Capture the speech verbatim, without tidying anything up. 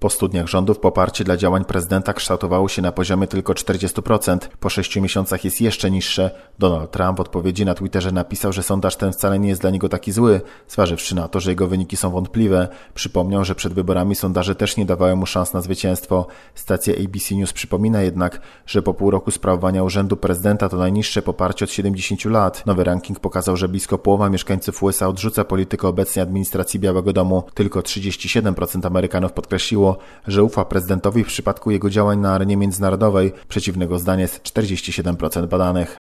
Po studniach rządów poparcie dla działań prezydenta kształtowało się na poziomie tylko czterdzieści procent. Po sześciu miesiącach jest jeszcze niższe. Donald Trump w odpowiedzi na Twitterze napisał, że sondaż ten wcale nie jest dla niego taki zły, zważywszy na to, że jego wyniki są wątpliwe. Przypomniał, że przed wyborami sondaże też nie dawały mu szans na zwycięstwo. Stacja A B C News przypomina jednak, że po pół roku sprawowania urzędu prezydenta to najniższe poparcie od siedemdziesięciu lat. Nowy ranking pokazał, że blisko połowa mieszkańców U S A odrzuca politykę obecnej administracji Białego Domu. Tylko trzydzieści siedem procent Amerykanów podkreśliło, że ufa prezydentowi w przypadku jego działań na arenie międzynarodowej. Przeciwnego zdania jest czterdzieści siedem procent badanych.